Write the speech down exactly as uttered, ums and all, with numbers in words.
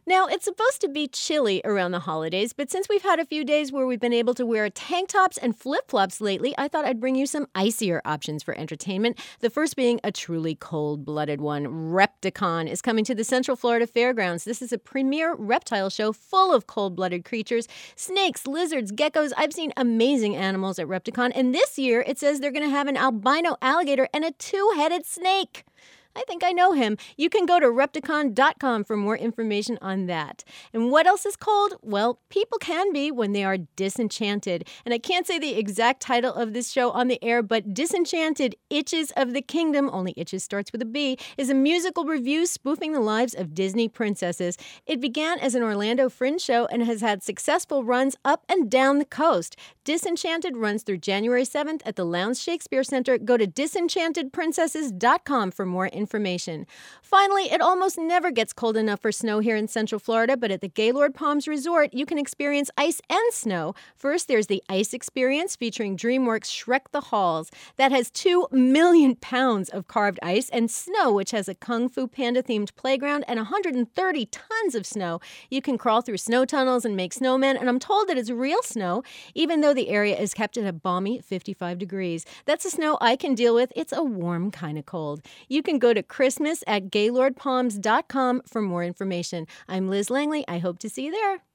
Now, it's supposed to be chilly around the holidays, but since we've had a few days where we've been able to wear tank tops and flip-flops lately, I thought I'd bring you some icier options for entertainment. The first being a truly cold-blooded one. Repticon is coming to the Central Florida Fairgrounds. This is a premier reptile show full of cold-blooded creatures. Snakes, lizards, geckos. I've seen amazing animals at Repticon, and this year it says they're going to have an albino alligator and a two-headed snake. I think I know him. You can go to Repticon dot com for more information on that. And what else is cold? Well, people can be when they are disenchanted. And I can't say the exact title of this show on the air, but Disenchanted Itches of the Kingdom, only Itches starts with a B, is a musical revue spoofing the lives of Disney princesses. It began as an Orlando Fringe show and has had successful runs up and down the coast. Disenchanted runs through January seventh at the Lowndes Shakespeare Center. Go to disenchanted princesses dot com for more information. information. Finally, it almost never gets cold enough for snow here in Central Florida, but at the Gaylord Palms Resort, you can experience ice and snow. First, there's the Ice Experience featuring DreamWorks' Shrek the Halls. That has two million pounds of carved ice, and Snow, which has a Kung Fu Panda-themed playground and one hundred thirty tons of snow. You can crawl through snow tunnels and make snowmen, and I'm told that it's real snow, even though the area is kept at a balmy fifty-five degrees. That's the snow I can deal with. It's a warm kind of cold. You can go to Christmas at Gaylord Palms dot com for more information. I'm Liz Langley. I hope to see you there.